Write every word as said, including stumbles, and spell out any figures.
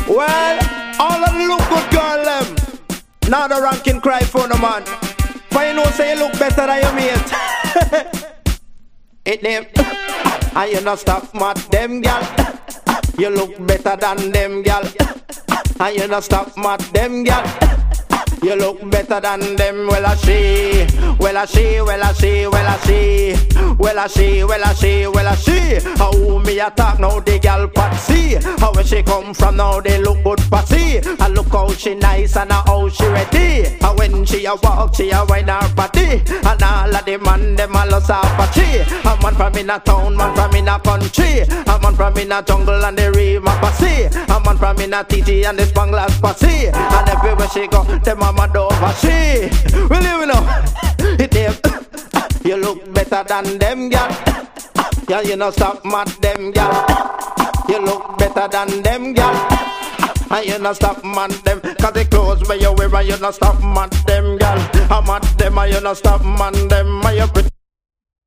Well, all of the look good girl them. Now the ranking cry for no man. But you know say you look better than your mate. It them. And you not stop mad them gal. You look better than them gal. And you not stop mad them gal. You look better than them. Well I she, well I she, well I she, well I she, well I she, well I she, well I she. How me attack now the gal patsy. How where she come from now they look good patsy. And look how she nice and how she ready. And when she a walk she a wine her body. And all of the man them a lost her patchy. A man from in a town, man from in a country. A man from in a jungle and the river passy. A man from in a T T and the Spanglers passy. And everywhere she go them a mad over she. Will you know? It them. You look better than them gal. Yeah, you know stop mad them gal. You look better than them gal. And you not stop mad them. Cause the clothes where you wear and you not stop mad them gal. I'm mad them and you not stop mad them. And you pretty